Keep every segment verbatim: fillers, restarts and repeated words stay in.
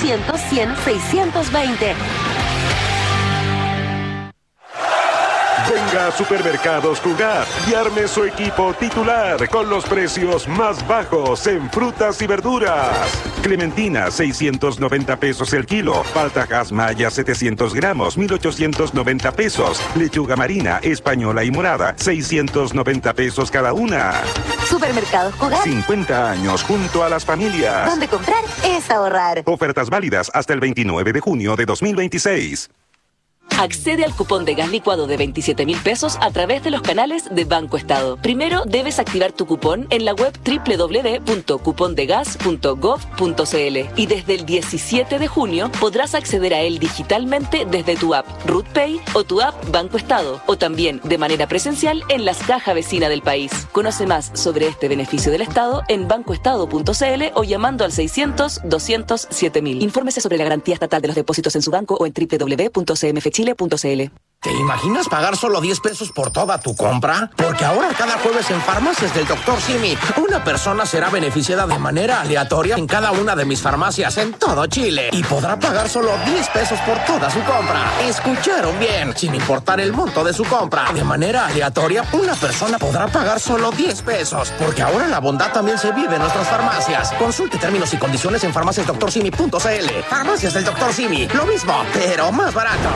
ochocientos, cien, seiscientos veinte. Venga a Supermercados Jugar y arme su equipo titular con los precios más bajos en frutas y verduras. Clementina, seiscientos noventa pesos el kilo. Paltajas Maya, setecientos gramos, mil ochocientos noventa pesos. Lechuga marina, española y morada, seiscientos noventa pesos cada una. Supermercados Jugar. cincuenta años junto a las familias. Donde comprar es ahorrar. Ofertas válidas hasta el veintinueve de junio de dos mil veintiséis. Accede al cupón de gas licuado de veintisiete mil pesos a través de los canales de Banco Estado. Primero debes activar tu cupón en la web doble u doble u doble u punto cupondegas punto gov punto cl y desde el diecisiete de junio podrás acceder a él digitalmente desde tu app RUTPay o tu app Banco Estado o también de manera presencial en las cajas vecinas del país. Conoce más sobre este beneficio del Estado en bancoestado punto cl o llamando al seiscientos, doscientos, siete mil. Infórmese sobre la garantía estatal de los depósitos en su banco o en doble u doble u doble u punto c m f chile punto c l. ¿Te imaginas pagar solo diez pesos por toda tu compra? Porque ahora cada jueves en Farmacias del doctor Simi, una persona será beneficiada de manera aleatoria en cada una de mis farmacias en todo Chile y podrá pagar solo diez pesos por toda su compra. ¿Escucharon bien? Sin importar el monto de su compra, de manera aleatoria, una persona podrá pagar solo diez pesos. Porque ahora la bondad también se vive en nuestras farmacias. Consulte términos y condiciones en farmacias doctor simi punto c l. Farmacias del doctor Simi, lo mismo, pero más barato.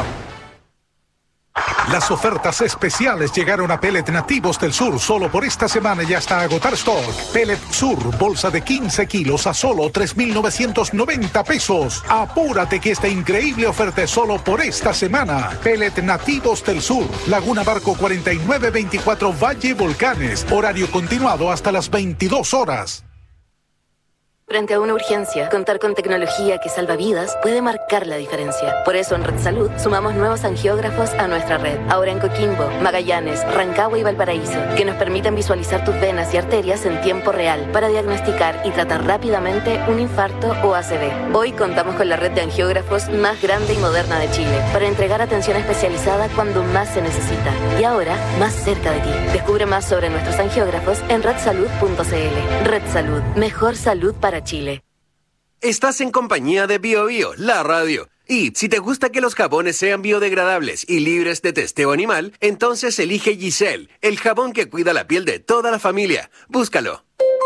Las ofertas especiales llegaron a Pellet Nativos del Sur solo por esta semana y hasta agotar stock. Pellet Sur, bolsa de quince kilos a solo tres mil novecientos noventa pesos. Apúrate que esta increíble oferta es solo por esta semana. Pellet Nativos del Sur, Laguna Barco cuarenta y nueve veinticuatro Valle Volcanes. Horario continuado hasta las veintidós horas. Frente a una urgencia, contar con tecnología que salva vidas puede marcar la diferencia. Por eso en Red Salud sumamos nuevos angiógrafos a nuestra red. Ahora en Coquimbo, Magallanes, Rancagua y Valparaíso, que nos permiten visualizar tus venas y arterias en tiempo real para diagnosticar y tratar rápidamente un infarto o A C V. Hoy contamos con la red de angiógrafos más grande y moderna de Chile para entregar atención especializada cuando más se necesita. Y ahora, más cerca de ti. Descubre más sobre nuestros angiógrafos en red salud punto c l. Red Salud, mejor salud para Chile. Estás en compañía de Bio Bio, la radio. Y si te gusta que los jabones sean biodegradables y libres de testeo animal, entonces elige Giselle, el jabón que cuida la piel de toda la familia. Búscalo.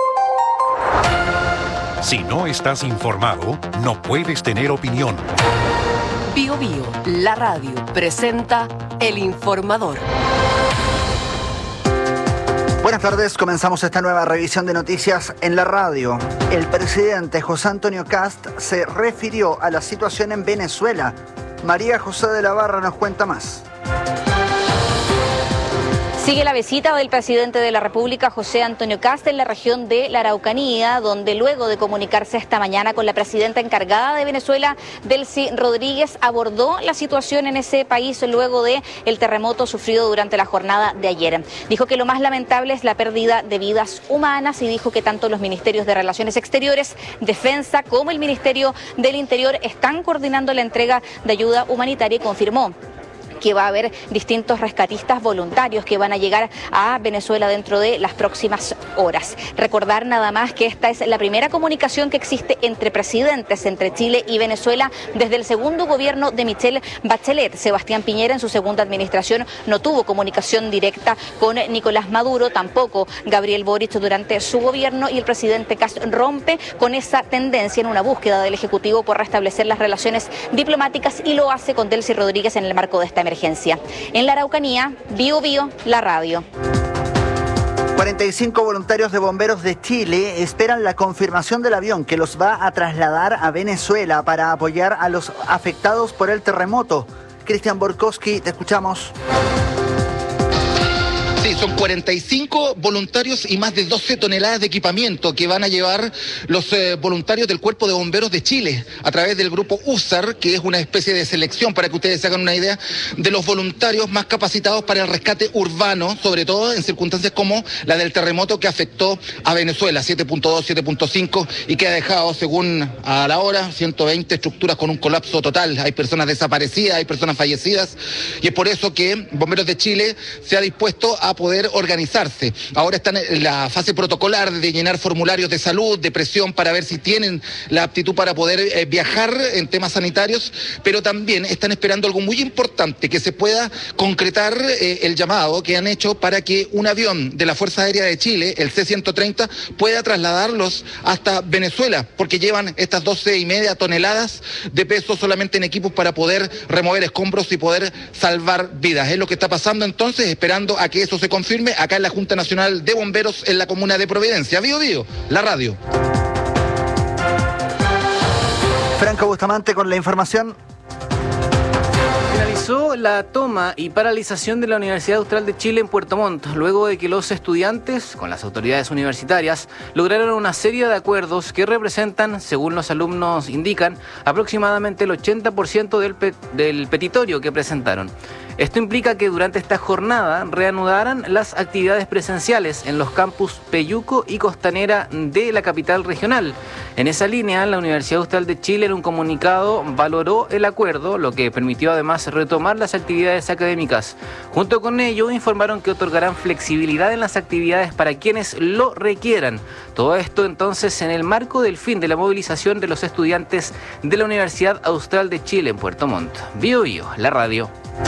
Si no estás informado, no puedes tener opinión. Bio Bio, la radio, presenta El Informador. Buenas tardes, comenzamos esta nueva revisión de noticias en la radio. El presidente José Antonio Kast se refirió a la situación en Venezuela. María José de la Barra nos cuenta más. Sigue la visita del presidente de la República, José Antonio Kast, en la región de la Araucanía, donde luego de comunicarse esta mañana con la presidenta encargada de Venezuela, Delcy Rodríguez, abordó la situación en ese país luego de el terremoto sufrido durante la jornada de ayer. Dijo que lo más lamentable es la pérdida de vidas humanas y dijo que tanto los ministerios de Relaciones Exteriores, Defensa, como el Ministerio del Interior están coordinando la entrega de ayuda humanitaria y confirmó que va a haber distintos rescatistas voluntarios que van a llegar a Venezuela dentro de las próximas horas. Recordar nada más que esta es la primera comunicación que existe entre presidentes, entre Chile y Venezuela, desde el segundo gobierno de Michelle Bachelet. Sebastián Piñera en su segunda administración no tuvo comunicación directa con Nicolás Maduro, tampoco Gabriel Boric durante su gobierno, y el presidente Kast rompe con esa tendencia en una búsqueda del Ejecutivo por restablecer las relaciones diplomáticas y lo hace con Delcy Rodríguez en el marco de esta emergencia. En la Araucanía, Bio Bio, la radio. cuarenta y cinco voluntarios de bomberos de Chile esperan la confirmación del avión que los va a trasladar a Venezuela para apoyar a los afectados por el terremoto. Cristian Borkowski, te escuchamos. Sí, son cuarenta y cinco voluntarios y más de doce toneladas de equipamiento que van a llevar los eh, voluntarios del Cuerpo de Bomberos de Chile a través del grupo U S A R, que es una especie de selección, para que ustedes se hagan una idea, de los voluntarios más capacitados para el rescate urbano, sobre todo en circunstancias como la del terremoto que afectó a Venezuela, siete punto dos, siete punto cinco, y que ha dejado, según a la hora, ciento veinte estructuras con un colapso total. Hay personas desaparecidas, hay personas fallecidas, y es por eso que Bomberos de Chile se ha dispuesto a poder organizarse. Ahora están en la fase protocolar de llenar formularios de salud, de presión para ver si tienen la aptitud para poder eh, viajar en temas sanitarios, pero también están esperando algo muy importante, que se pueda concretar eh, el llamado que han hecho para que un avión de la Fuerza Aérea de Chile, el C ciento treinta, pueda trasladarlos hasta Venezuela, porque llevan estas doce y media toneladas de peso solamente en equipos para poder remover escombros y poder salvar vidas. Es lo que está pasando entonces, esperando a que eso se confirme acá en la Junta Nacional de Bomberos en la comuna de Providencia. Bío Bío, la radio. Franco Bustamante con la información. Finalizó la toma y paralización de la Universidad Austral de Chile en Puerto Montt, luego de que los estudiantes, con las autoridades universitarias, lograron una serie de acuerdos que representan, según los alumnos indican, aproximadamente el ochenta por ciento del, pe- del petitorio que presentaron. Esto implica que durante esta jornada reanudaran las actividades presenciales en los campus Peyuco y Costanera de la capital regional. En esa línea, la Universidad Austral de Chile en un comunicado valoró el acuerdo, lo que permitió además retomar las actividades académicas. Junto con ello, informaron que otorgarán flexibilidad en las actividades para quienes lo requieran. Todo esto entonces en el marco del fin de la movilización de los estudiantes de la Universidad Austral de Chile en Puerto Montt. Bío Bío, la radio.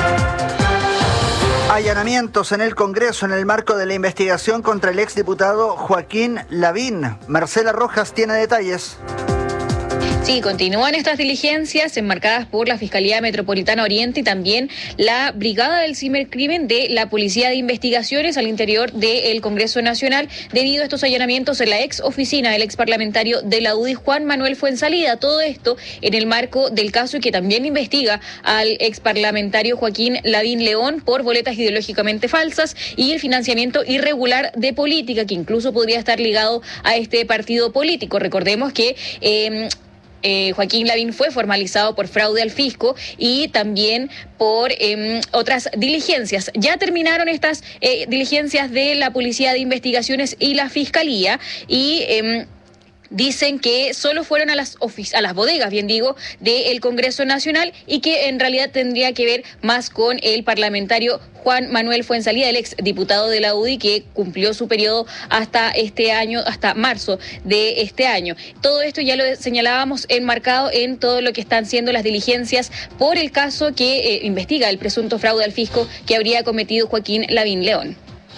Allanamientos en el Congreso en el marco de la investigación contra el exdiputado Joaquín Lavín. Marcela Rojas tiene detalles. Sí, continúan estas diligencias enmarcadas por la Fiscalía Metropolitana Oriente y también la Brigada del Cibercrimen de la Policía de Investigaciones al interior del Congreso Nacional debido a estos allanamientos en la ex oficina del ex parlamentario de la U D I, Juan Manuel Fuenzalida. Todo esto en el marco del caso que también investiga al ex parlamentario Joaquín Lavín León por boletas ideológicamente falsas y el financiamiento irregular de política, que incluso podría estar ligado a este partido político. Recordemos que Eh, Eh, Joaquín Lavín fue formalizado por fraude al fisco y también por eh, otras diligencias. Ya terminaron estas eh, diligencias de la Policía de Investigaciones y la Fiscalía y Eh, dicen que solo fueron a las ofic- a las bodegas, bien digo, del Congreso Nacional y que en realidad tendría que ver más con el parlamentario Juan Manuel Fuenzalida, el ex diputado de la U D I, que cumplió su periodo hasta este año, hasta marzo de este año. Todo esto ya lo señalábamos enmarcado en todo lo que están siendo las diligencias por el caso que eh, investiga el presunto fraude al fisco que habría cometido Joaquín Lavín León.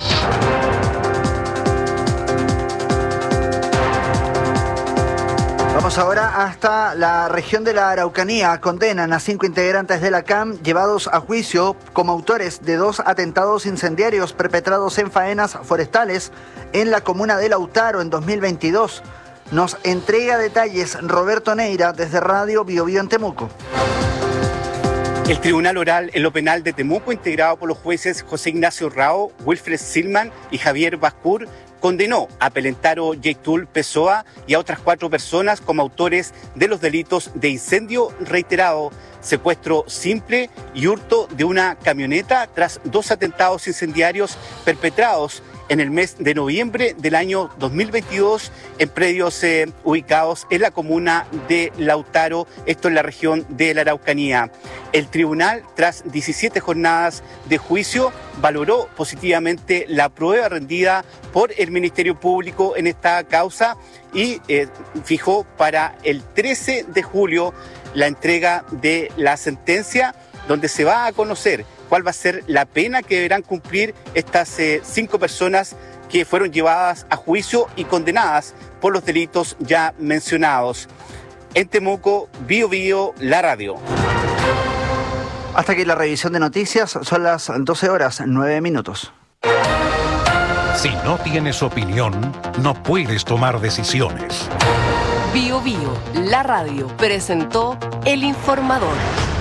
Vamos ahora hasta la región de la Araucanía. Condenan a cinco integrantes de la C A M llevados a juicio como autores de dos atentados incendiarios perpetrados en faenas forestales en la comuna de Lautaro en dos mil veintidós. Nos entrega detalles Roberto Neira desde Radio Bío Bío en Temuco. El Tribunal Oral en lo Penal de Temuco, integrado por los jueces José Ignacio Rao, Wilfred Silman y Javier Bascur, condenó a Pelentaro Yeitul Pessoa y a otras cuatro personas como autores de los delitos de incendio reiterado, secuestro simple y hurto de una camioneta tras dos atentados incendiarios perpetrados en el mes de noviembre del año dos mil veintidós en predios eh, ubicados en la comuna de Lautaro, esto en la región de la Araucanía. El tribunal, tras diecisiete jornadas de juicio, valoró positivamente la prueba rendida por el Ministerio Público en esta causa y eh, fijó para el trece de julio la entrega de la sentencia, donde se va a conocer cuál va a ser la pena que deberán cumplir estas eh, cinco personas que fueron llevadas a juicio y condenadas por los delitos ya mencionados. En Temuco, Bío Bío, la radio. Hasta aquí la revisión de noticias, son las doce horas, nueve minutos. Si no tienes opinión, no puedes tomar decisiones. Bío Bío, la radio, presentó El Informador.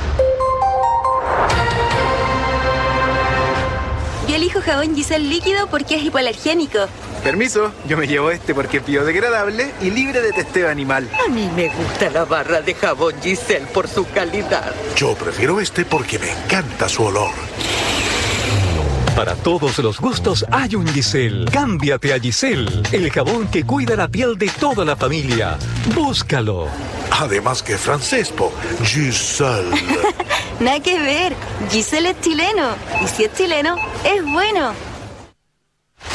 Yo elijo jabón Giselle líquido porque es hipoalergénico. Permiso, yo me llevo este porque es biodegradable y libre de testeo animal. A mí me gusta la barra de jabón Giselle por su calidad. Yo prefiero este porque me encanta su olor. Para todos los gustos hay un Giselle. Cámbiate a Giselle, el jabón que cuida la piel de toda la familia. Búscalo. Además que francés, po. Giselle. Nada que ver. Giselle es chileno. Y si es chileno, es bueno.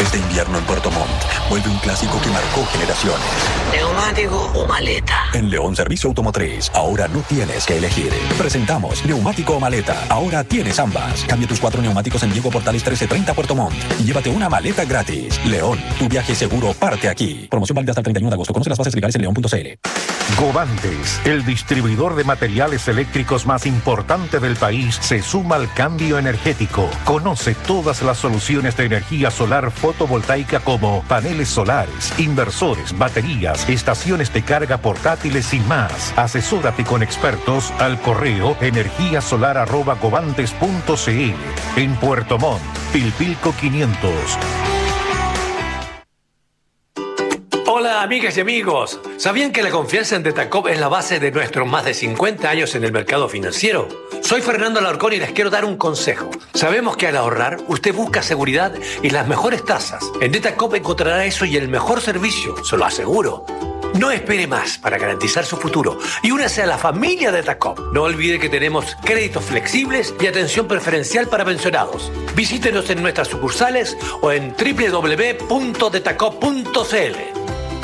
de invierno en Puerto Montt. Vuelve un clásico que marcó generaciones. ¿Neumático o maleta? En León Servicio Automotriz, ahora no tienes que elegir. Presentamos neumático o maleta. Ahora tienes ambas. Cambia tus cuatro neumáticos en Diego Portales trece treinta Puerto Montt y llévate una maleta gratis. León, tu viaje seguro parte aquí. Promoción válida hasta el treinta y uno de agosto. Conoce las bases legales en león punto c l. Govantes, el distribuidor de materiales eléctricos más importante del país, se suma al cambio energético. Conoce todas las soluciones de energía solar fotovoltaica como paneles solares, inversores, baterías, estaciones de carga portátiles y más. Asesórate con expertos al correo energía solar arroba govantes punto c l. En Puerto Montt, Pilpilco quinientos. Hola amigas y amigos, ¿sabían que la confianza en Detacop es la base de nuestros más de cincuenta años en el mercado financiero? Soy Fernando Alarcón y les quiero dar un consejo. Sabemos que al ahorrar usted busca seguridad y las mejores tasas. En Detacop encontrará eso y el mejor servicio, se lo aseguro. No espere más para garantizar su futuro y únase a la familia Detacop. No olvide que tenemos créditos flexibles y atención preferencial para pensionados. Visítenos en nuestras sucursales o en doble u doble u doble u punto detacop punto c l.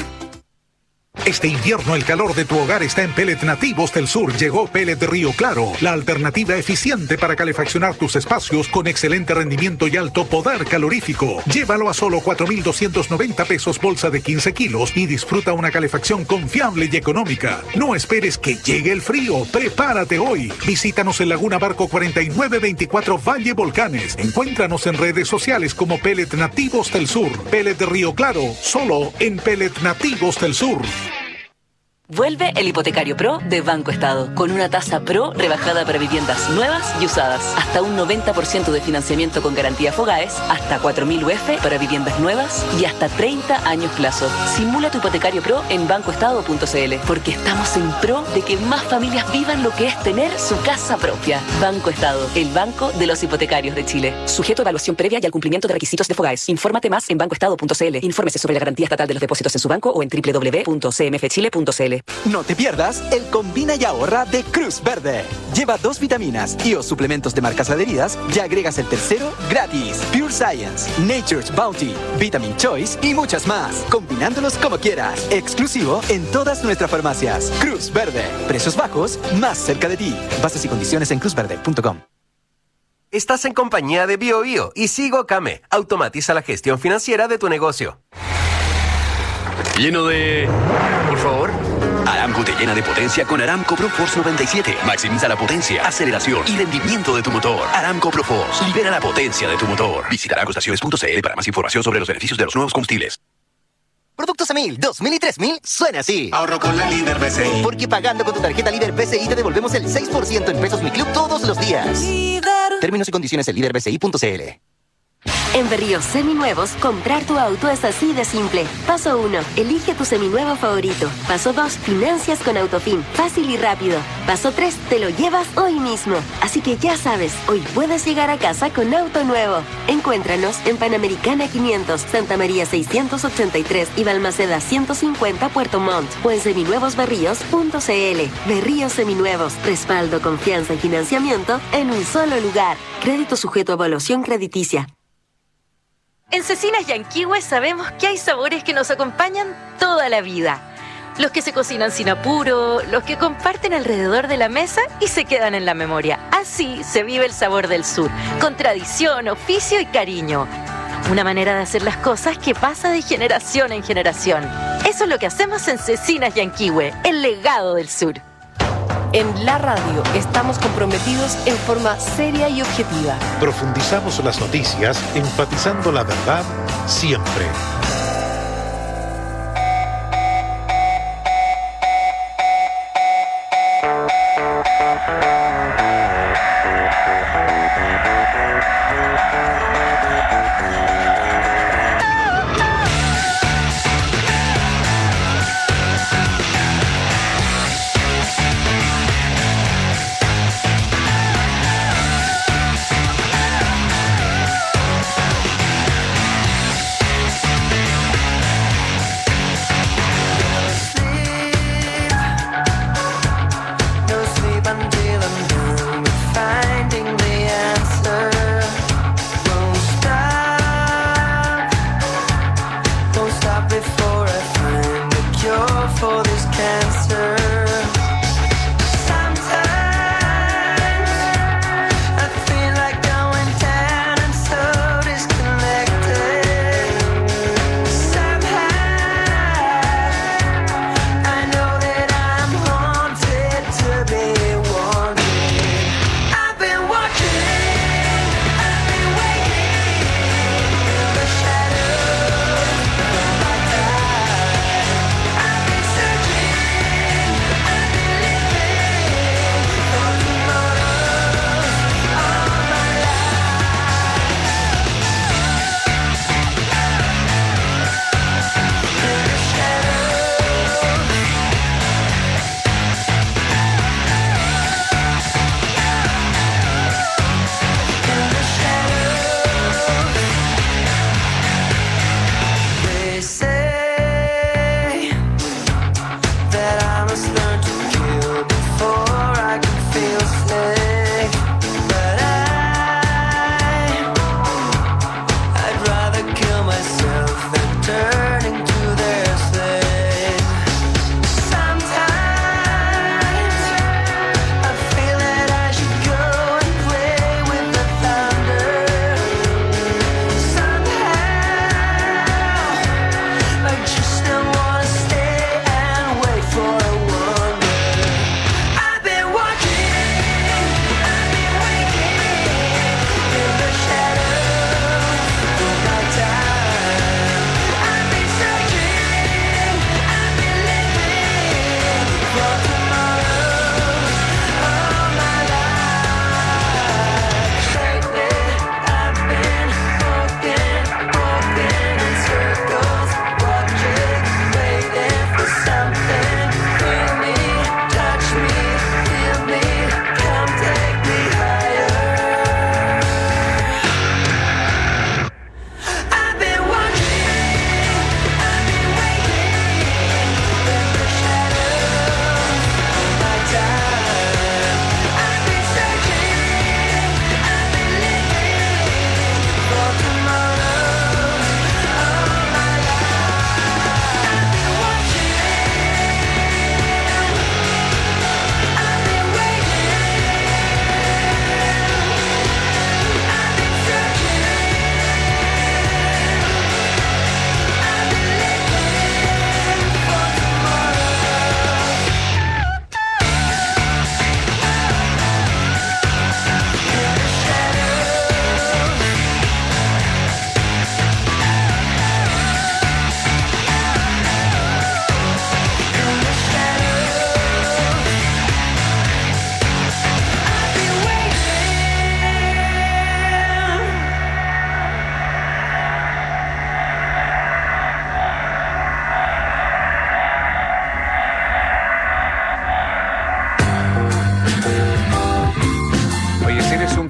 Este invierno el calor de tu hogar está en Pellet Nativos del Sur. Llegó Pellet Río Claro, la alternativa eficiente para calefaccionar tus espacios con excelente rendimiento y alto poder calorífico. Llévalo a solo cuatro mil doscientos noventa pesos bolsa de quince kilos y disfruta una calefacción confiable y económica. No esperes que llegue el frío, prepárate hoy. Visítanos en Laguna Barco cuarenta y nueve veinticuatro Valle Volcanes. Encuéntranos en redes sociales como Pellet Nativos del Sur. Pellet Río Claro, solo en Pellet Nativos del Sur. Vuelve el Hipotecario Pro de Banco Estado, con una tasa Pro rebajada para viviendas nuevas y usadas, hasta un noventa por ciento de financiamiento con garantía Fogaes, hasta cuatro mil U F para viviendas nuevas y hasta treinta años plazo. Simula tu Hipotecario Pro en banco estado punto c l, porque estamos en pro de que más familias vivan lo que es tener su casa propia. Banco Estado, el banco de los hipotecarios de Chile. Sujeto a evaluación previa y al cumplimiento de requisitos de Fogaes. Infórmate más en banco estado punto c l. Infórmese sobre la garantía estatal de los depósitos en su banco o en doble u doble u doble u punto c m f chile punto c l. No te pierdas el Combina y Ahorra de Cruz Verde. Lleva dos vitaminas y o suplementos de marcas adheridas y agregas el tercero gratis. Pure Science, Nature's Bounty, Vitamin Choice y muchas más. Combinándolos como quieras. Exclusivo en todas nuestras farmacias. Cruz Verde. Precios bajos, más cerca de ti. Bases y condiciones en cruz verde punto com. Estás en compañía de BioBio y Sigo Kame. Automatiza la gestión financiera de tu negocio. Lleno de... Por favor. Aramco te llena de potencia con Aramco Pro Force noventa y siete. Maximiza la potencia, aceleración y rendimiento de tu motor. Aramco Pro Force. Libera la potencia de tu motor. Visita aramco estaciones punto c l para más información sobre los beneficios de los nuevos combustibles. Productos a mil, dos mil y tres mil suena así. Ahorro con la Líder B C I. Porque pagando con tu tarjeta Líder B C I te devolvemos el seis por ciento en Pesos Mi Club todos los días. Líder. Términos y condiciones en líder b c i punto c l. En Berríos Seminuevos, comprar tu auto es así de simple. Paso uno, elige tu seminuevo favorito. Paso dos, financias con Autofin. Fácil y rápido. Paso tres, te lo llevas hoy mismo. Así que ya sabes, hoy puedes llegar a casa con auto nuevo. Encuéntranos en Panamericana quinientos, Santa María seiscientos ochenta y tres y Balmaceda ciento cincuenta Puerto Montt o en seminuevos berríos punto c l. Berríos Seminuevos, respaldo, confianza y financiamiento en un solo lugar. Crédito sujeto a evaluación crediticia. En Cecinas Yanquihue sabemos que hay sabores que nos acompañan toda la vida. Los que se cocinan sin apuro, los que comparten alrededor de la mesa y se quedan en la memoria. Así se vive el sabor del sur, con tradición, oficio y cariño. Una manera de hacer las cosas que pasa de generación en generación. Eso es lo que hacemos en Cecinas Yanquihue, el legado del sur. En la radio estamos comprometidos en forma seria y objetiva. Profundizamos las noticias, enfatizando la verdad siempre.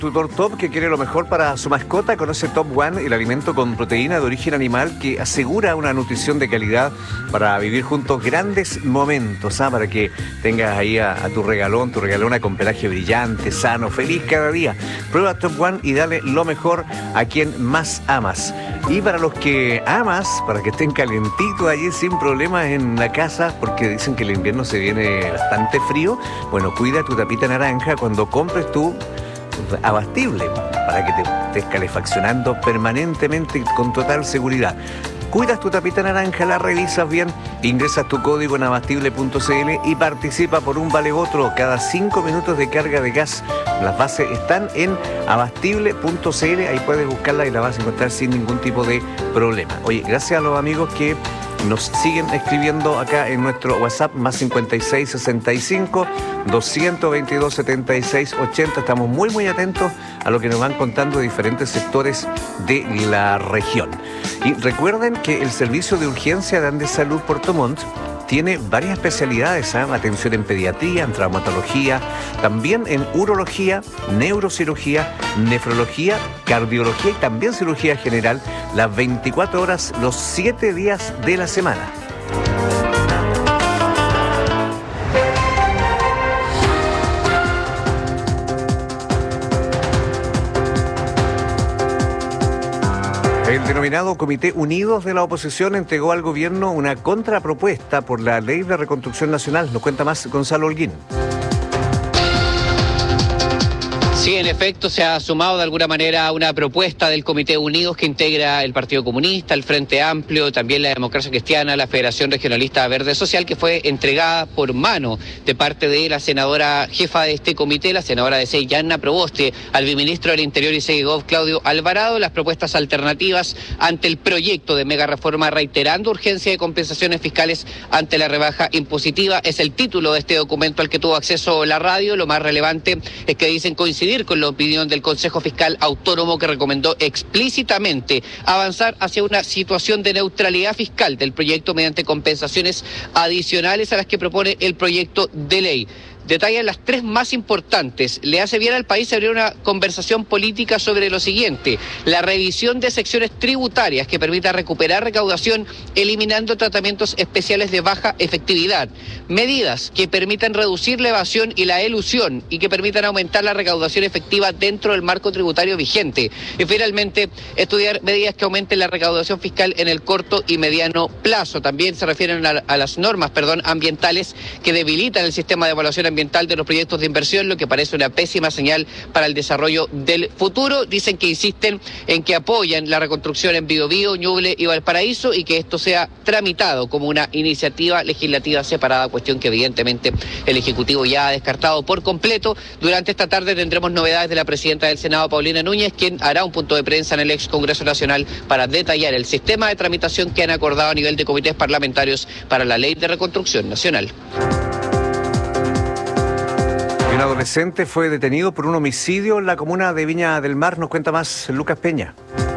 tutor Top que quiere lo mejor para su mascota, conoce Top One, el alimento con proteína de origen animal que asegura una nutrición de calidad para vivir juntos grandes momentos, ¿ah? Para que tengas ahí a, a tu regalón, tu regalona con pelaje brillante, sano, feliz cada día. Prueba Top One y dale lo mejor a quien más amas. Y para los que amas, para que estén calentitos allí sin problemas en la casa, porque dicen que el invierno se viene bastante frío, bueno, cuida tu tapita naranja cuando compres tu abastible, para que te estés calefaccionando permanentemente con total seguridad. Cuidas tu tapita naranja, la revisas bien, ingresas tu código en abastible punto c l y participa por un vale otro cada cinco minutos de carga de gas. Las bases están en abastible punto c l, ahí puedes buscarla y la vas a encontrar sin ningún tipo de problema. Oye, gracias a los amigos que nos siguen escribiendo acá en nuestro WhatsApp, más cincuenta y seis sesenta y cinco, doscientos veintidós, setenta y seis ochenta. Estamos muy muy atentos a lo que nos van contando de diferentes sectores de la región. Y recuerden que el servicio de urgencia de Andes Salud Puerto Montt tiene varias especialidades, ¿eh? Atención en pediatría, en traumatología, también en urología, neurocirugía, nefrología, cardiología y también cirugía general, las veinticuatro horas, los siete días de la semana. El denominado Comité Unidos de la Oposición entregó al gobierno una contrapropuesta por la Ley de Reconstrucción Nacional. Nos cuenta más Gonzalo Holguín. Sí, en efecto, se ha sumado de alguna manera una propuesta del Comité Unidos que integra el Partido Comunista, el Frente Amplio, también la Democracia Cristiana, la Federación Regionalista Verde Social, que fue entregada por mano de parte de la senadora jefa de este comité, la senadora de Sei, Yanna Proboste, al viceministro del Interior y Segov, Claudio Alvarado, las propuestas alternativas ante el proyecto de mega reforma, reiterando urgencia de compensaciones fiscales ante la rebaja impositiva. Es el título de este documento al que tuvo acceso la radio. Lo más relevante es que dicen coincidir con la opinión del Consejo Fiscal Autónomo, que recomendó explícitamente avanzar hacia una situación de neutralidad fiscal del proyecto mediante compensaciones adicionales a las que propone el proyecto de ley. Detallan las tres más importantes. Le hace bien al país abrir una conversación política sobre lo siguiente: la revisión de secciones tributarias que permita recuperar recaudación eliminando tratamientos especiales de baja efectividad, medidas que permitan reducir la evasión y la elusión y que permitan aumentar la recaudación efectiva dentro del marco tributario vigente, y finalmente estudiar medidas que aumenten la recaudación fiscal en el corto y mediano plazo. También se refieren a, a las normas, perdón, ambientales que debilitan el sistema de evaluación ambiental ambiental de los proyectos de inversión, lo que parece una pésima señal para el desarrollo del futuro. Dicen que insisten en que apoyan la reconstrucción en Biobío, Ñuble y Valparaíso y que esto sea tramitado como una iniciativa legislativa separada, cuestión que evidentemente el Ejecutivo ya ha descartado por completo. Durante esta tarde tendremos novedades de la presidenta del Senado, Paulina Núñez, quien hará un punto de prensa en el ex Congreso Nacional para detallar el sistema de tramitación que han acordado a nivel de comités parlamentarios para la Ley de Reconstrucción Nacional. Un adolescente fue detenido por un homicidio en la comuna de Viña del Mar. Nos cuenta más Lucas Peña.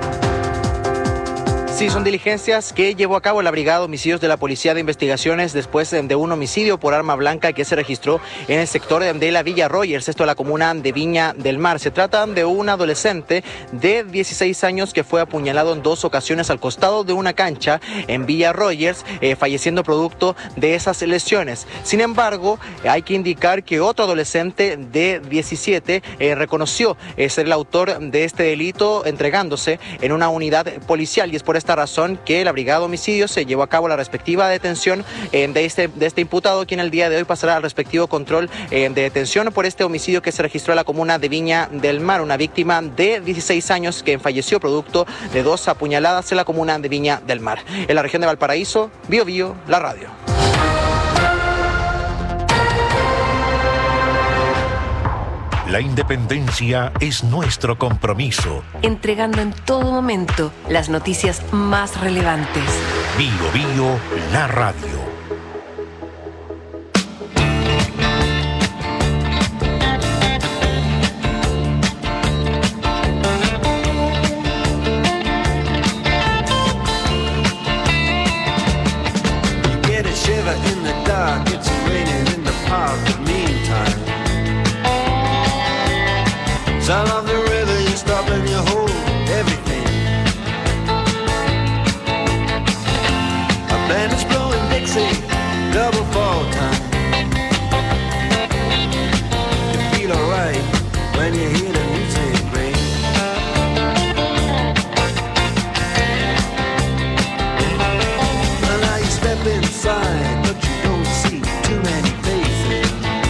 Sí, son diligencias que llevó a cabo la Brigada de Homicidios de la Policía de Investigaciones después de un homicidio por arma blanca que se registró en el sector de la Villa Rogers, esto es la comuna de Viña del Mar. Se trata de un adolescente de dieciséis años que fue apuñalado en dos ocasiones al costado de una cancha en Villa Rogers, eh, falleciendo producto de esas lesiones. Sin embargo, hay que indicar que otro adolescente de diecisiete eh, reconoció eh, ser el autor de este delito entregándose en una unidad policial, y es por esta razón que la Brigada de Homicidios se llevó a cabo la respectiva detención eh, de, este, de este imputado, quien el día de hoy pasará al respectivo control eh, de detención por este homicidio que se registró en la comuna de Viña del Mar, una víctima de dieciséis años que falleció producto de dos apuñaladas en la comuna de Viña del Mar. En la región de Valparaíso, Biobío, la radio. La independencia es nuestro compromiso. Entregando en todo momento las noticias más relevantes. Bio Bio, la radio. You get a shiver in the dark, it's raining in the park, but meantime, some of the when you hold everything. A band is blowing Dixie, double fall time. You feel alright when you hear the music ring. Well, now you step inside, but you don't see too many faces.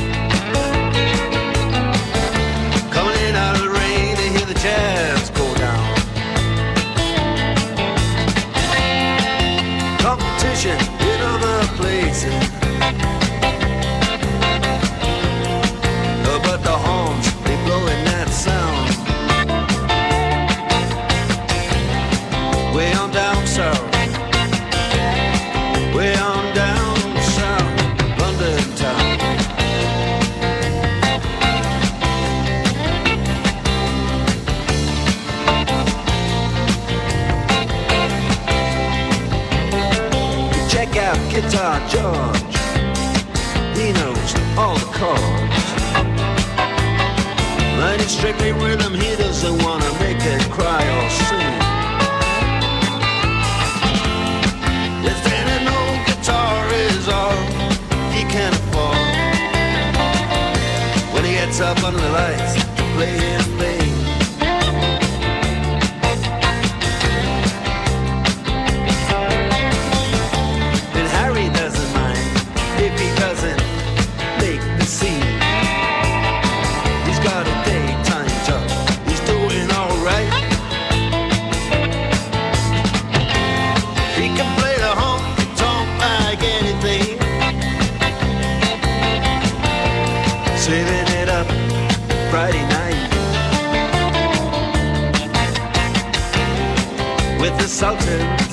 Coming in out of the rain, they hear the jazz go down. Competition in other places, but the horns, they blowing that sound. Way on down south, way on down south, London town. You check out Guitar George, he knows all the chords. But it's strictly rhythm, he doesn't wanna make it cry or sing. If any old guitar is all he can afford, when he gets up under the lights to play his thing. And Harry doesn't mind if he doesn't make the scene. He's got a daytime job, he's doing alright. He can play the honky-tonk like anything, saving it up Friday night with the Sultans,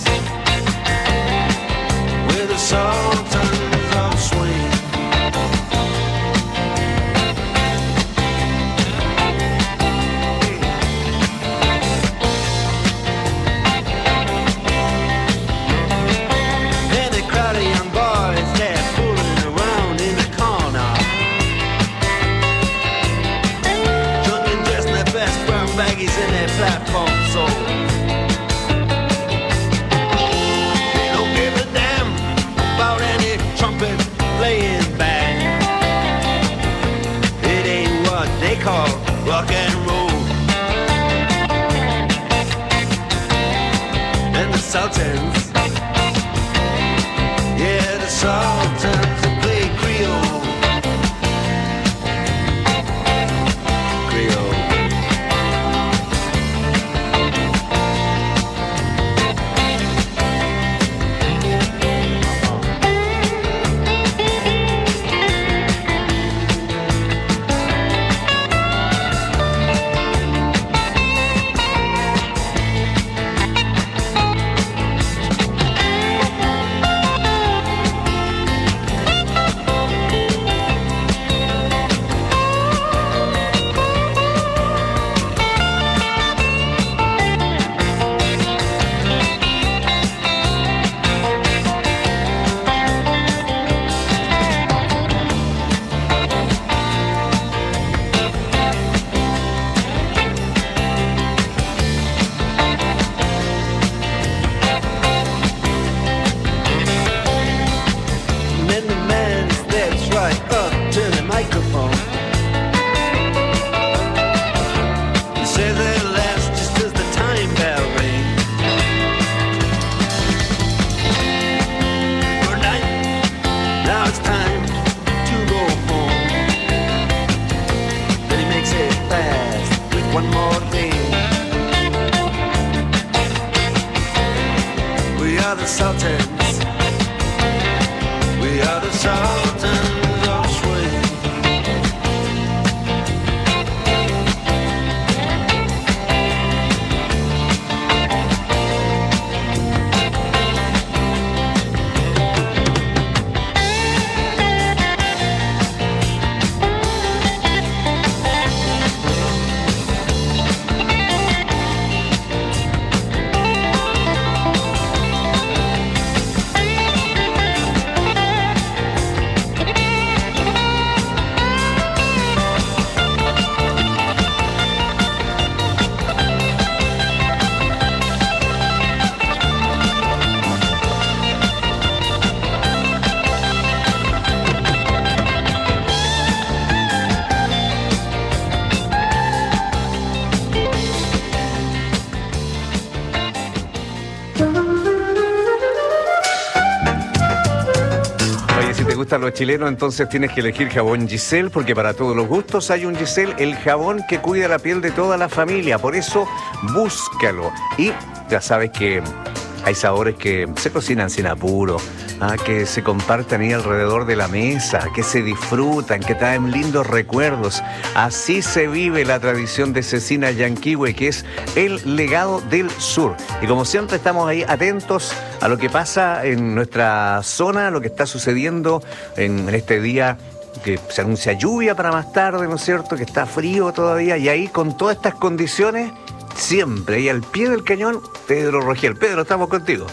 with the Sultans of Swing. And a crowd of young boys, they're fooling around in the corner, drunk and dressed in their best brown baggies in their platform soul. They don't give a damn about any trumpet playing band. It ain't what they call rock and roll. And the Sultans, yeah, the Sultans play Creole. Creole. And then the man steps right up to the microphone. He says at last, just as the time bell rings, good night, now it's time to go home. Then he makes it fast with one more thing. We are the Sultans, we are the Sultans of Swing. gustan los chilenos, entonces tienes que elegir jabón Giselle, porque para todos los gustos hay un Giselle, el jabón que cuida la piel de toda la familia. Por eso, búscalo. Y ya sabes que hay sabores que se cocinan sin apuro, ¿ah? Que se comparten ahí alrededor de la mesa, que se disfrutan, que traen lindos recuerdos. Así se vive la tradición de Cecina Yanquihue, que es el legado del sur. Y como siempre estamos ahí atentos a lo que pasa en nuestra zona, lo que está sucediendo en, en este día que se anuncia lluvia para más tarde, ¿no es cierto? Que está frío todavía, y ahí con todas estas condiciones, siempre ahí al pie del cañón, Pedro Rogel. Pedro, estamos contigo.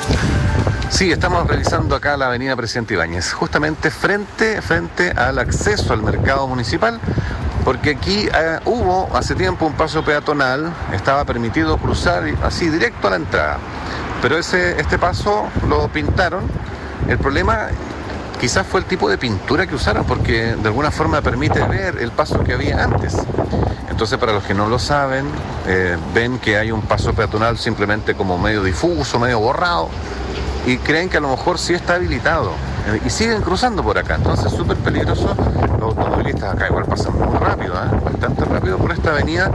Sí, estamos realizando acá la avenida Presidente Ibáñez, justamente frente, frente al acceso al mercado municipal, porque aquí eh, hubo hace tiempo un paso peatonal, estaba permitido cruzar así directo a la entrada, pero ese, este paso lo pintaron. El problema quizás fue el tipo de pintura que usaron, porque de alguna forma permite ver el paso que había antes. Entonces, para los que no lo saben, eh, ven que hay un paso peatonal simplemente como medio difuso, medio borrado, y creen que a lo mejor sí está habilitado, eh, y siguen cruzando por acá. Entonces es súper peligroso. Los automovilistas acá igual pasan muy rápido, ¿eh? bastante rápido por esta avenida,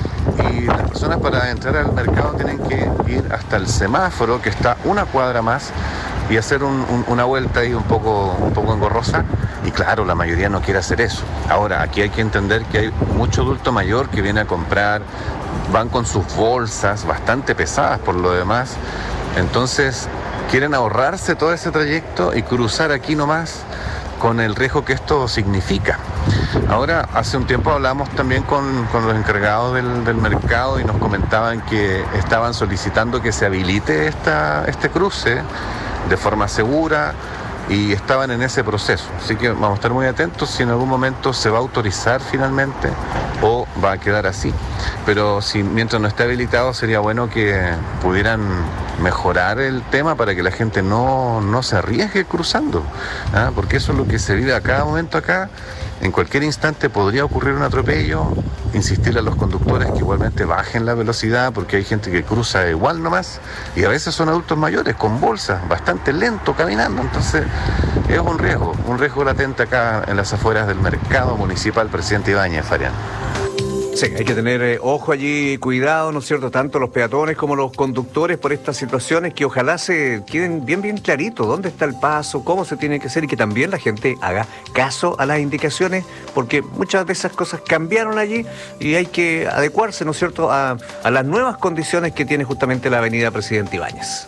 y las personas para entrar al mercado tienen que ir hasta el semáforo, que está una cuadra más, y hacer un, un, una vuelta ahí un poco, un poco engorrosa. Y claro, la mayoría no quiere hacer eso. Ahora, aquí hay que entender que hay mucho adulto mayor que viene a comprar, van con sus bolsas bastante pesadas por lo demás, entonces quieren ahorrarse todo ese trayecto y cruzar aquí nomás, con el riesgo que esto significa. Ahora, hace un tiempo hablamos también con, con los encargados del, del mercado, y nos comentaban que estaban solicitando que se habilite esta, este cruce de forma segura, y estaban en ese proceso. Así que vamos a estar muy atentos si en algún momento se va a autorizar finalmente o va a quedar así. Pero si mientras no esté habilitado, sería bueno que pudieran mejorar el tema para que la gente no, no se arriesgue cruzando, ¿ah? Porque eso es lo que se vive a cada momento acá. En cualquier instante podría ocurrir un atropello. Insistirle a los conductores que igualmente bajen la velocidad, porque hay gente que cruza igual nomás, y a veces son adultos mayores con bolsas, bastante lento caminando. Entonces es un riesgo, un riesgo latente acá en las afueras del mercado municipal Presidente Ibáñez, Farián. Sí, hay que tener eh, ojo allí, cuidado, ¿no es cierto?, tanto los peatones como los conductores por estas situaciones, que ojalá se queden bien, bien clarito dónde está el paso, cómo se tiene que hacer, y que también la gente haga caso a las indicaciones, porque muchas de esas cosas cambiaron allí y hay que adecuarse, ¿no es cierto?, a, a las nuevas condiciones que tiene justamente la avenida Presidente Ibáñez.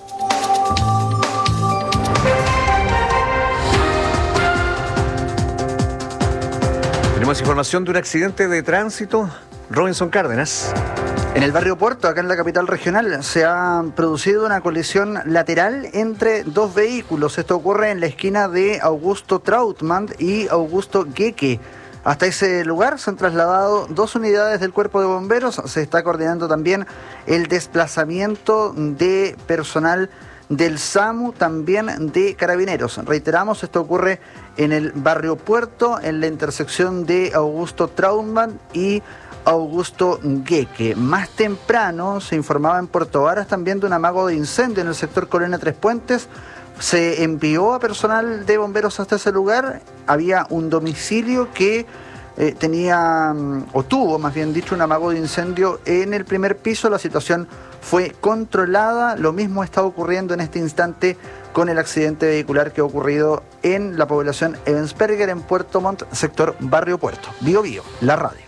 Tenemos información de un accidente de tránsito. Robinson Cárdenas. En el barrio Puerto, acá en la capital regional, se ha producido una colisión lateral entre dos vehículos. Esto ocurre en la esquina de Augusto Trautmann y Augusto Gueque. Hasta ese lugar se han trasladado dos unidades del Cuerpo de Bomberos. Se está coordinando también el desplazamiento de personal del SAMU, también de Carabineros. Reiteramos, esto ocurre en el barrio Puerto, en la intersección de Augusto Trautmann y Augusto Gueque. Más temprano se informaba en Puerto Varas también de un amago de incendio en el sector Colina Tres Puentes. Se envió a personal de bomberos hasta ese lugar. Había un domicilio que eh, tenía, o tuvo más bien dicho, un amago de incendio en el primer piso. La situación fue controlada. Lo mismo está ocurriendo en este instante con el accidente vehicular que ha ocurrido en la población Ebensperger, en Puerto Montt, sector Barrio Puerto. Bio Bio, la radio.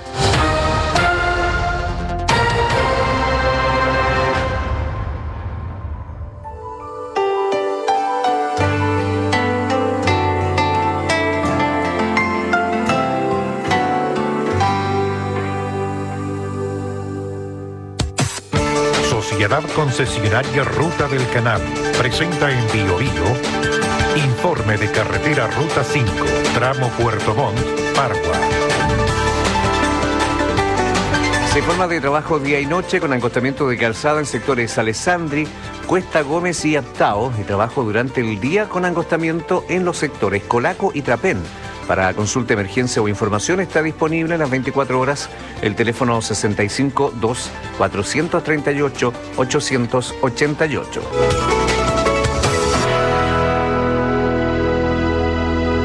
Sociedad Concesionaria Ruta del Canal presenta en Bio Bio informe de carretera Ruta cinco, tramo Puerto Montt, Pargua. Se informa de trabajo día y noche con acostamiento de calzada en sectores Alessandri, Cuesta Gómez y Aptao, y trabajo durante el día con acostamiento en los sectores Colaco y Trapén. Para consulta, emergencia o información está disponible en las veinticuatro horas el teléfono sesenta y cinco, dos, cuatrocientos treinta y ocho, ochocientos ochenta y ocho.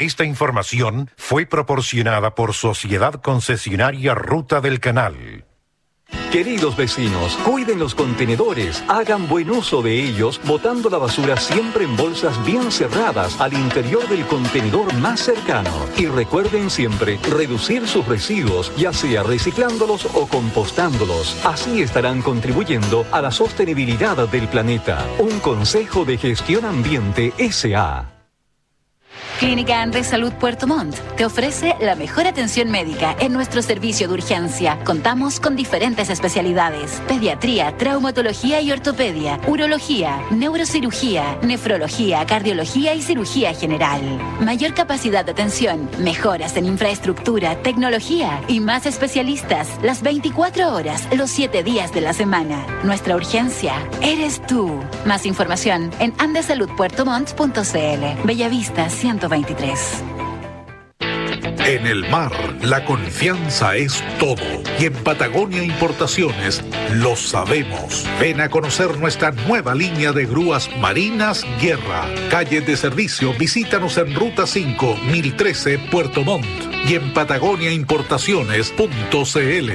Esta información fue proporcionada por Sociedad Concesionaria Ruta del Canal. Queridos vecinos, cuiden los contenedores, hagan buen uso de ellos, botando la basura siempre en bolsas bien cerradas al interior del contenedor más cercano. Y recuerden siempre reducir sus residuos, ya sea reciclándolos o compostándolos. Así estarán contribuyendo a la sostenibilidad del planeta. Un consejo de Gestión Ambiente S A Clínica Andes Salud Puerto Montt te ofrece la mejor atención médica en nuestro servicio de urgencia. Contamos con diferentes especialidades: pediatría, traumatología y ortopedia, urología, neurocirugía, nefrología, cardiología y cirugía general. Mayor capacidad de atención, mejoras en infraestructura, tecnología y más especialistas las veinticuatro horas, los siete días de la semana. Nuestra urgencia eres tú. Más información en andes salud puerto montt punto c l. Bellavista ciento veintitrés. En el mar, la confianza es todo. Y en Patagonia Importaciones lo sabemos. Ven a conocer nuestra nueva línea de grúas marinas Guerra. Calle de servicio, visítanos en Ruta cinco, mil trece, Puerto Montt. Y en patagonia importaciones punto c l.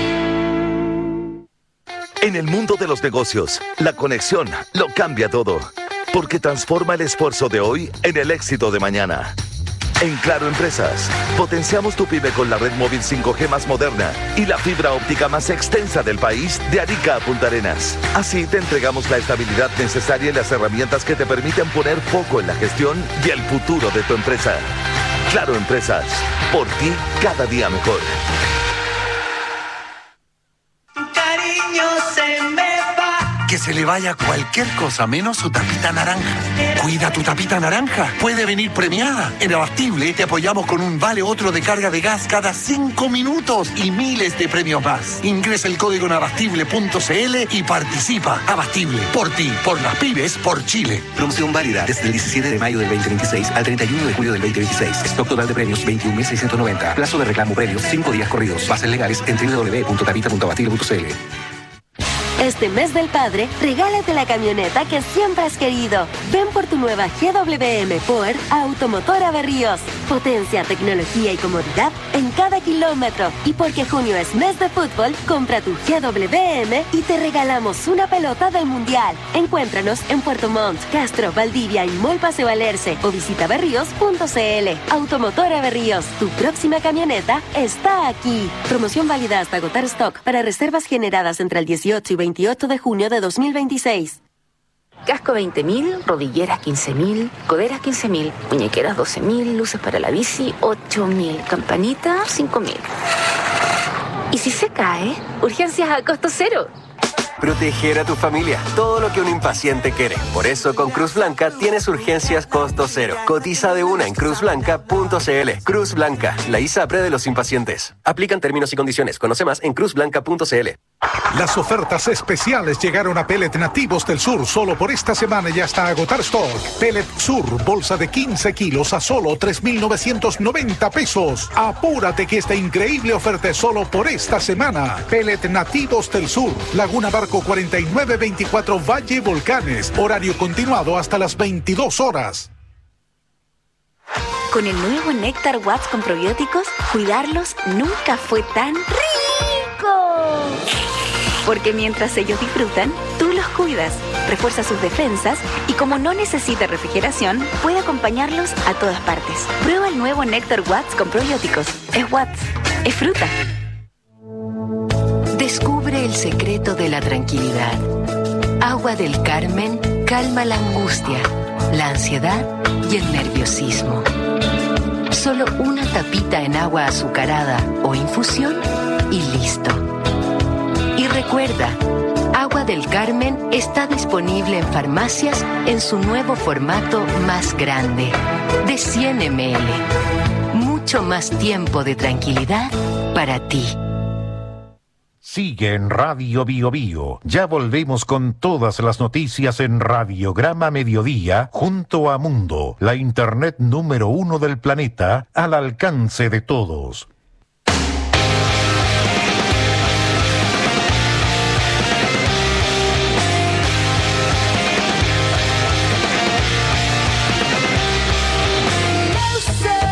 En el mundo de los negocios, la conexión lo cambia todo. Porque transforma el esfuerzo de hoy en el éxito de mañana. En Claro Empresas, potenciamos tu pyme con la red móvil cinco G más moderna y la fibra óptica más extensa del país, de Arica a Punta Arenas. Así te entregamos la estabilidad necesaria y las herramientas que te permiten poner foco en la gestión y el futuro de tu empresa. Claro Empresas, por ti cada día mejor. Cariño, se me va. Que se le vaya cualquier cosa menos su tapita naranja. Cuida tu tapita naranja. Puede venir premiada. En Abastible te apoyamos con un vale otro de carga de gas cada cinco minutos y miles de premios más. Ingresa el código en abastible punto c l y participa. Abastible, por ti, por las pymes, por Chile. Promoción válida desde el diecisiete de mayo del veinte veintiséis al treinta y uno de julio del veinte veintiséis. Stock total de premios veintiún mil seiscientos noventa. Plazo de reclamo premios cinco días corridos. Bases legales en doble u doble u doble u punto tapita punto abastible punto c l. Este mes del padre, regálate la camioneta que siempre has querido. Ven por tu nueva G W M Power a Automotora Berríos. Potencia, tecnología y comodidad en cada kilómetro. Y porque junio es mes de fútbol, compra tu G W M y te regalamos una pelota del Mundial. Encuéntranos en Puerto Montt, Castro, Valdivia y Mall Paseo Alerce o visita berríos punto c l. Automotora Berríos, tu próxima camioneta está aquí. Promoción válida hasta agotar stock para reservas generadas entre el dieciocho y veintiocho de junio de dos mil veintiséis. Casco veinte mil, rodilleras quince mil, coderas quince mil, muñequeras doce mil, luces para la bici ocho mil, campanita cinco mil. ¿Y si se cae? Urgencias a costo cero. Proteger a tu familia, todo lo que un impaciente quiere. Por eso con Cruz Blanca tienes urgencias costo cero. Cotiza de una en cruz blanca punto c l. Cruz Blanca, la ISAPRE de los impacientes. Aplican términos y condiciones. Conoce más en cruz blanca punto c l. Las ofertas especiales llegaron a Pellet Nativos del Sur. Solo por esta semana ya está agotar stock. Pellet Sur, bolsa de quince kilos a solo tres mil novecientos noventa pesos. Apúrate que esta increíble oferta es solo por esta semana. Pellet Nativos del Sur, Laguna Barco cuarenta y nueve veinticuatro Valle Volcanes. Horario continuado hasta las veintidós horas. Con el nuevo Néctar Watts con probióticos, cuidarlos nunca fue tan rico. Porque mientras ellos disfrutan, tú los cuidas, refuerza sus defensas y como no necesita refrigeración, puede acompañarlos a todas partes. Prueba el nuevo Néctar Watts con probióticos. Es Watts, es fruta. Descubre el secreto de la tranquilidad. Agua del Carmen calma la angustia, la ansiedad y el nerviosismo. Solo una tapita en agua azucarada o infusión y listo. Y recuerda, Agua del Carmen está disponible en farmacias en su nuevo formato más grande, de cien mililitros. Mucho más tiempo de tranquilidad para ti. Sigue en Radio Bio Bio. Ya volvemos con todas las noticias en Radiograma Mediodía junto a Mundo, la internet número uno del planeta, al alcance de todos. No sé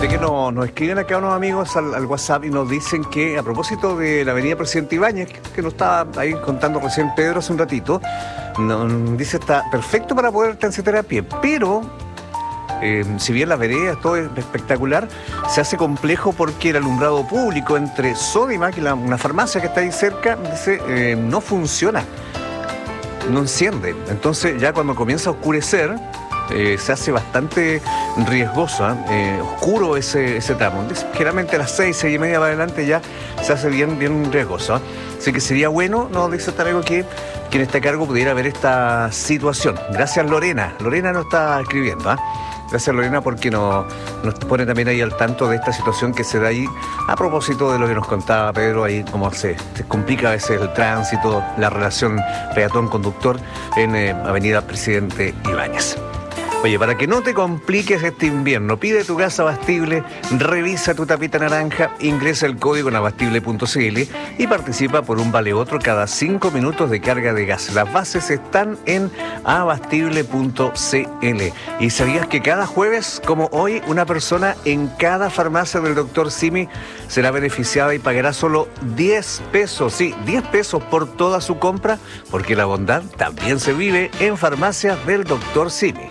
que no, nos escriben acá unos amigos al, al WhatsApp y nos dicen que a propósito de la avenida Presidente Ibáñez, que, que nos estaba ahí contando recién Pedro hace un ratito, no, dice está perfecto para poder transitar a pie, pero eh, si bien las veredas, todo es espectacular, se hace complejo porque el alumbrado público entre Sodimac y la, una farmacia que está ahí cerca, dice, eh, no funciona, no enciende. Entonces ya cuando comienza a oscurecer, Eh, se hace bastante riesgoso, ¿eh? Eh, oscuro ese, ese tramo. Generalmente a las seis, seis y media para adelante ya se hace bien, bien riesgoso, ¿eh? Así que sería bueno, nos dice este amigo, que quien está a cargo pudiera ver esta situación. Gracias, Lorena. Lorena nos está escribiendo, ¿eh? Gracias, Lorena, porque nos, nos pone también ahí al tanto de esta situación que se da ahí a propósito de lo que nos contaba Pedro, ahí cómo se, se complica a veces el tránsito, la relación peatón-conductor en eh, Avenida Presidente Ibáñez. Oye, para que no te compliques este invierno, pide tu gas Abastible, revisa tu tapita naranja, ingresa el código en abastible punto c l y participa por un vale otro cada cinco minutos de carga de gas. Las bases están en abastible punto c l. ¿Y sabías que cada jueves, como hoy, una persona en cada farmacia del doctor Simi será beneficiada y pagará solo diez pesos, sí, diez pesos por toda su compra? Porque la bondad también se vive en farmacias del doctor Simi.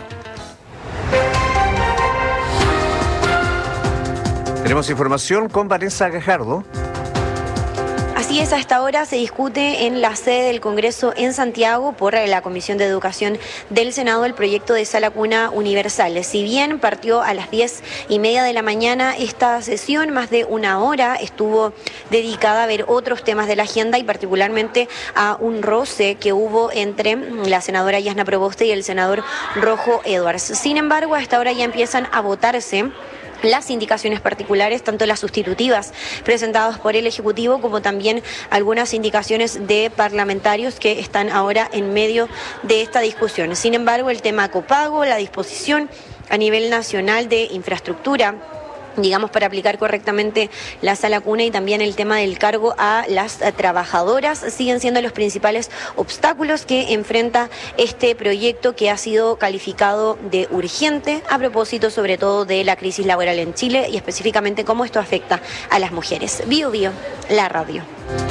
Tenemos información con Vanessa Gajardo. Así es, a esta hora se discute en la sede del Congreso en Santiago por la Comisión de Educación del Senado el proyecto de sala cuna universal. Si bien partió a las diez y media de la mañana, esta sesión, más de una hora, estuvo dedicada a ver otros temas de la agenda y particularmente a un roce que hubo entre la senadora Yasna Proboste y el senador Rojo Edwards. Sin embargo, a esta hora ya empiezan a votarse las indicaciones particulares, tanto las sustitutivas presentadas por el Ejecutivo como también algunas indicaciones de parlamentarios que están ahora en medio de esta discusión. Sin embargo, el tema copago, la disposición a nivel nacional de infraestructura, digamos, para aplicar correctamente la sala cuna y también el tema del cargo a las trabajadoras siguen siendo los principales obstáculos que enfrenta este proyecto, que ha sido calificado de urgente a propósito sobre todo de la crisis laboral en Chile y específicamente cómo esto afecta a las mujeres. Bio Bio, la radio.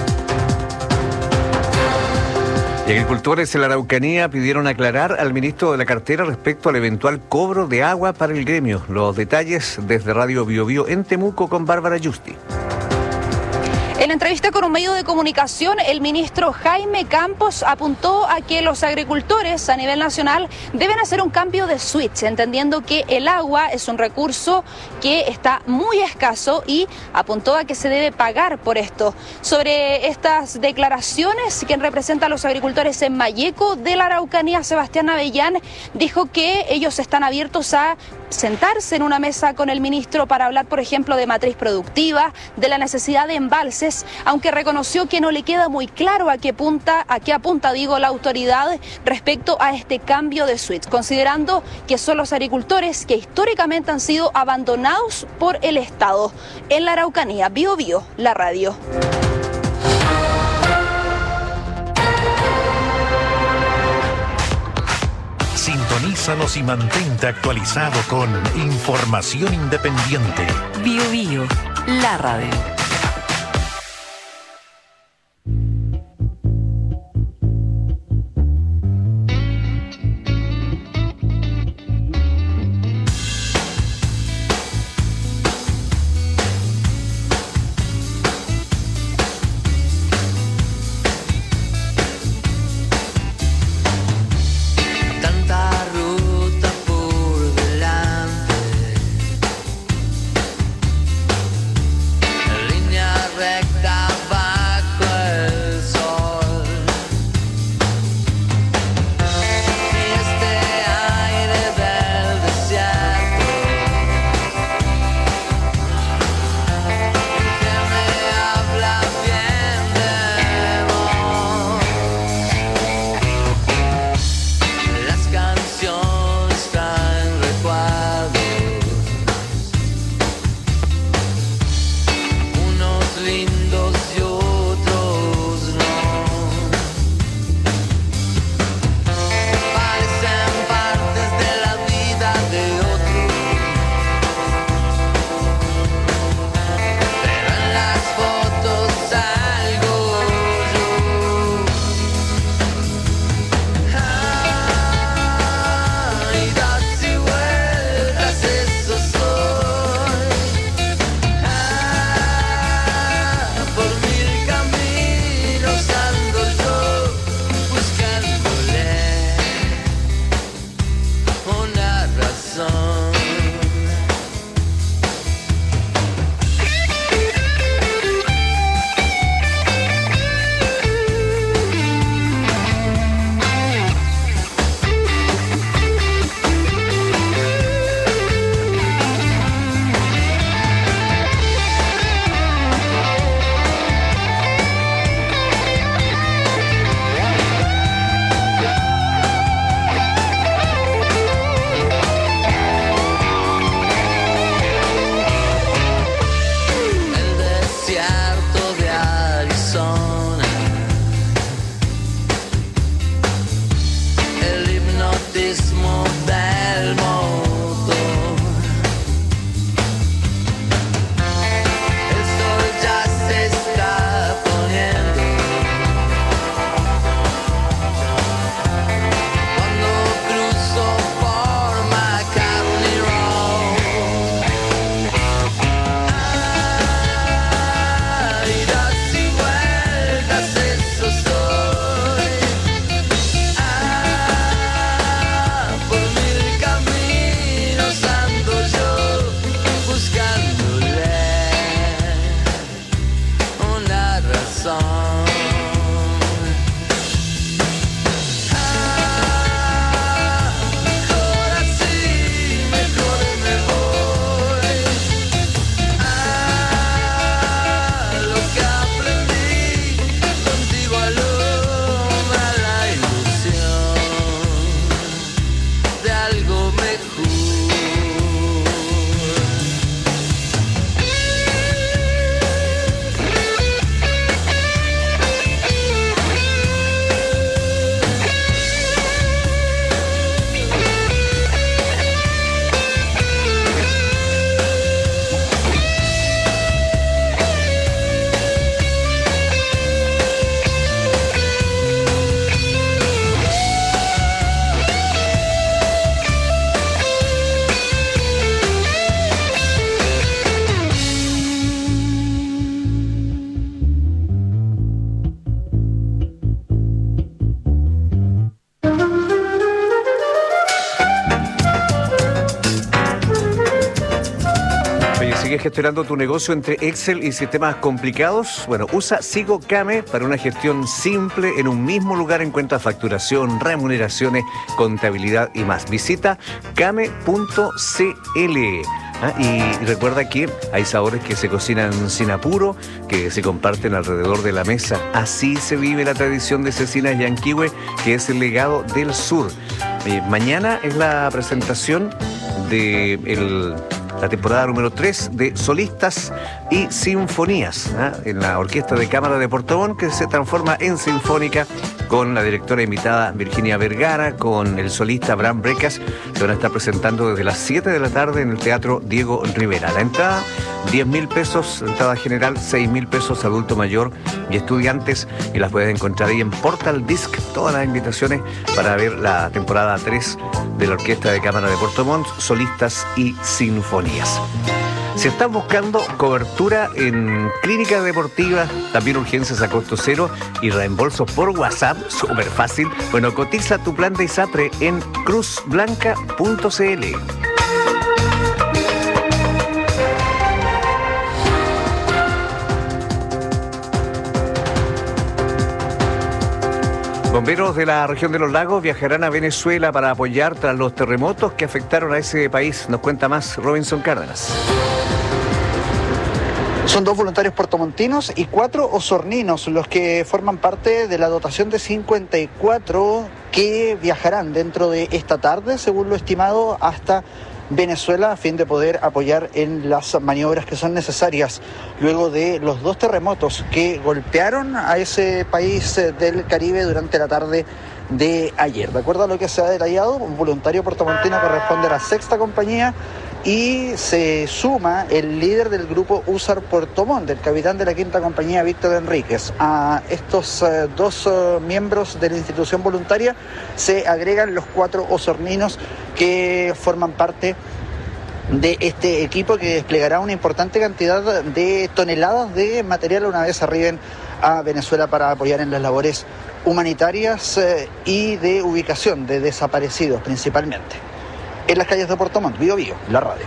Y agricultores en la Araucanía pidieron aclarar al ministro de la cartera respecto al eventual cobro de agua para el gremio. Los detalles desde Radio Bio Bio en Temuco con Bárbara Justi. En entrevista con un medio de comunicación, el ministro Jaime Campos apuntó a que los agricultores a nivel nacional deben hacer un cambio de switch, entendiendo que el agua es un recurso que está muy escaso y apuntó a que se debe pagar por esto. Sobre estas declaraciones, quien representa a los agricultores en Malleco de la Araucanía, Sebastián Avellán, dijo que ellos están abiertos a sentarse en una mesa con el ministro para hablar, por ejemplo, de matriz productiva, de la necesidad de embalses, aunque reconoció que no le queda muy claro a qué apunta, a qué apunta, digo, la autoridad respecto a este cambio de switch, considerando que son los agricultores que históricamente han sido abandonados por el Estado. En la Araucanía, Bio Bio, la radio. Sintonízanos y mantente actualizado con información independiente. Bio Bio, la radio. Delante, ¿Sigues gestionando tu negocio entre Excel y sistemas complicados? Bueno, usa Sigo Kame para una gestión simple. En un mismo lugar encuentras facturación, remuneraciones, contabilidad y más. Visita kame punto c l. Ah, y recuerda que hay sabores que se cocinan sin apuro, que se comparten alrededor de la mesa. Así se vive la tradición de Cecinas Yanquihue, que es el legado del sur. Eh, mañana es la presentación de el, la temporada número tres de Solistas y Sinfonías, ¿ah? en la Orquesta de Cámara de Puerto Montt, que se transforma en sinfónica, con la directora invitada Virginia Vergara, con el solista Abraham Brecas. Se van a estar presentando desde las siete de la tarde en el Teatro Diego Rivera. La entrada, diez mil pesos, entrada general, seis mil pesos, adulto mayor y estudiantes, y las puedes encontrar ahí en Portal Disc, todas las invitaciones para ver la temporada tres de la Orquesta de Cámara de Puerto Montt, Solistas y Sinfonías. Si estás buscando cobertura en clínicas deportivas, también urgencias a costo cero y reembolsos por WhatsApp, súper fácil, bueno, cotiza tu plan de ISAPRE en cruz blanca punto c l. Bomberos de la región de los lagos viajarán a Venezuela para apoyar tras los terremotos que afectaron a ese país. Nos cuenta más Robinson Cárdenas. Son dos voluntarios puertomontinos y cuatro osorninos los que forman parte de la dotación de cincuenta y cuatro que viajarán dentro de esta tarde, según lo estimado, hasta Venezuela, a fin de poder apoyar en las maniobras que son necesarias luego de los dos terremotos que golpearon a ese país del Caribe durante la tarde de ayer. De acuerdo a lo que se ha detallado, un voluntario puertomontino corresponde a la sexta compañía y se suma el líder del grupo USAR Puerto Montt, el capitán de la quinta compañía, Víctor Enríquez. A estos uh, dos uh, miembros de la institución voluntaria se agregan los cuatro osorninos que forman parte de este equipo, que desplegará una importante cantidad de toneladas de material una vez arriben a Venezuela para apoyar en las labores humanitarias eh, y de ubicación de desaparecidos principalmente. En las calles de Puerto Montt, Bío Bío, la radio.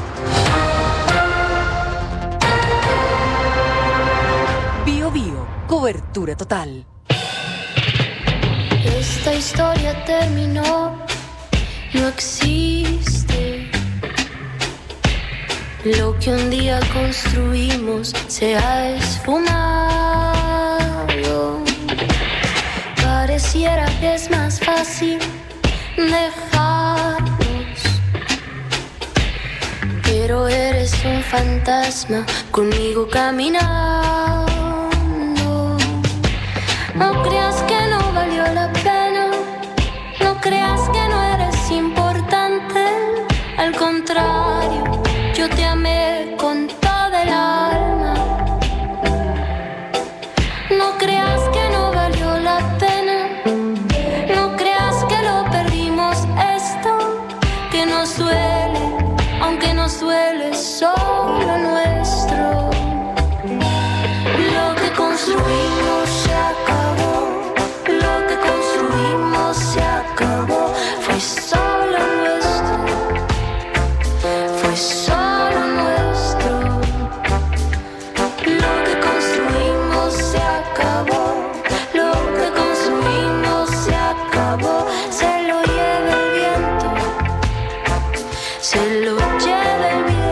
Bío Bío, cobertura total. Esta historia terminó, no existe. Lo que un día construimos se ha esfumado. Pareciera que es más fácil dejarnos, pero eres un fantasma conmigo caminando. No creas que no valió la pena, no creas que no eres importante. Al contrario, yo te amé con toda el alma. No creas que no valió la pena, no creas que lo perdimos esto, que nos duele, aunque nos duele solo nuestro. Lo que construimos se acabó, lo que construimos se acabó. Fue solo nuestro, fue solo nuestro. Lo que construimos se acabó, lo que construimos se acabó. Se lo lleva el viento, se lo lleva el viento.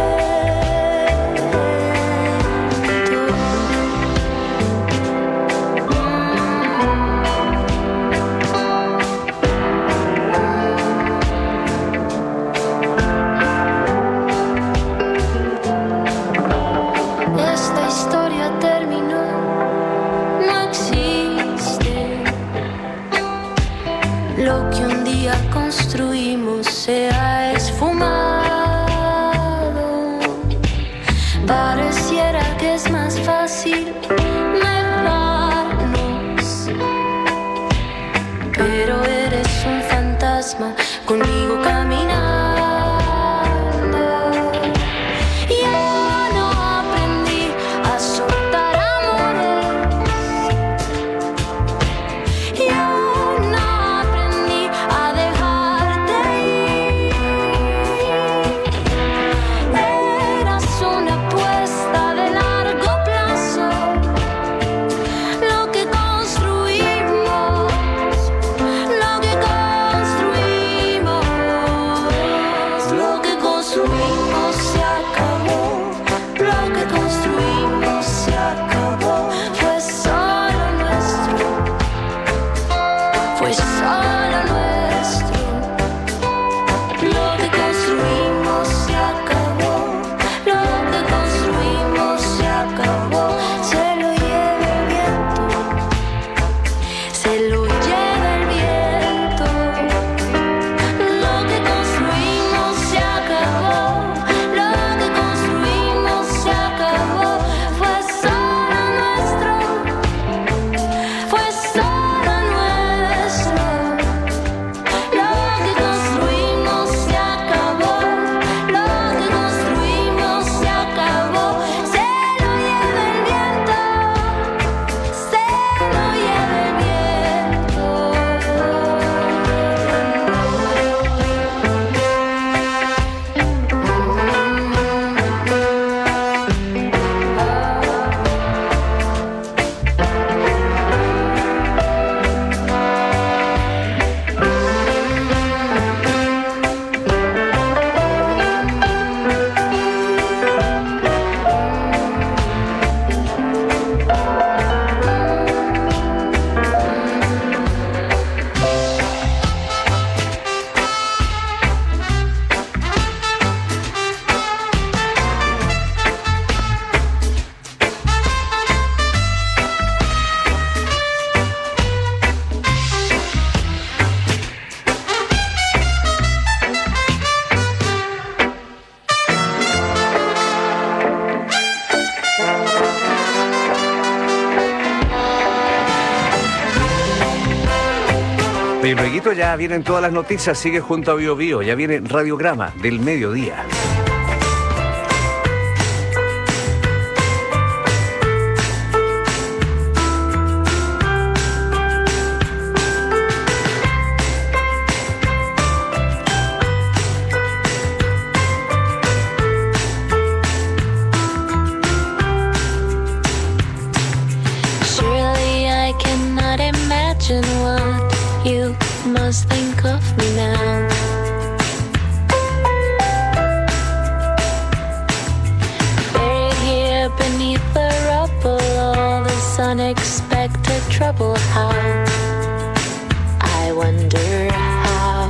Esta historia terminó, no existe. Lo que un día construimos se ha esfumado. Pareciera que es más fácil dejarnos, pero eres un fantasma conmigo caminando. Yo no aprendí a soltar amores, yo no aprendí a dejarte ir. Eras una Oye, luego ya vienen todas las noticias, sigue junto a Bio Bio, ya viene Radiograma del mediodía. Surely I cannot imagine what you must think of me now. Buried here beneath the rubble, all this unexpected trouble. How? I wonder how.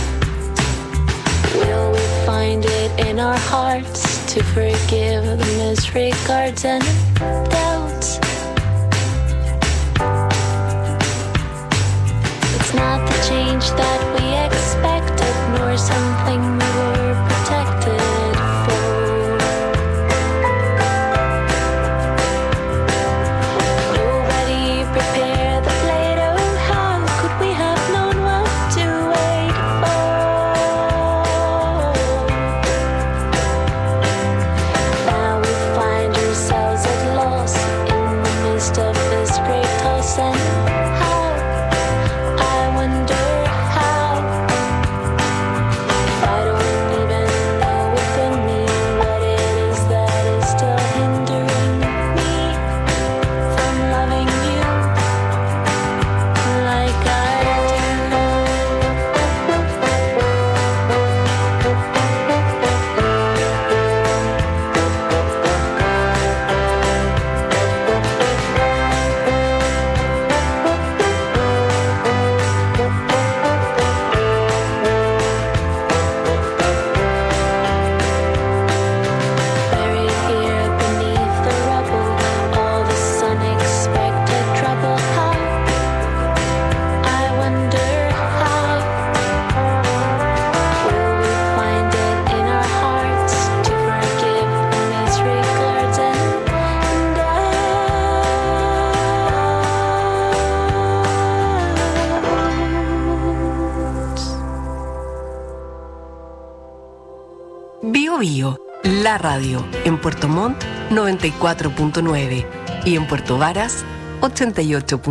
Will we find it in our hearts to forgive the misregards and doubts? It's not the change that we expected, nor something we were protected for. Nobody prepared the Play-Doh. How could we have known what to wait for? Now we find ourselves at loss in the midst of this great toss, and how? I wonder how. If I don't even know within me what it is that is still hindering me from loving you like I buried here beneath the rubble, all this unexpected trouble. How? I wonder how. Will we find it in our hearts to forgive the misregards and doubts? Bio Bio, la radio, en Puerto Montt noventa y cuatro punto nueve y en Puerto Varas ochenta y ocho punto nueve.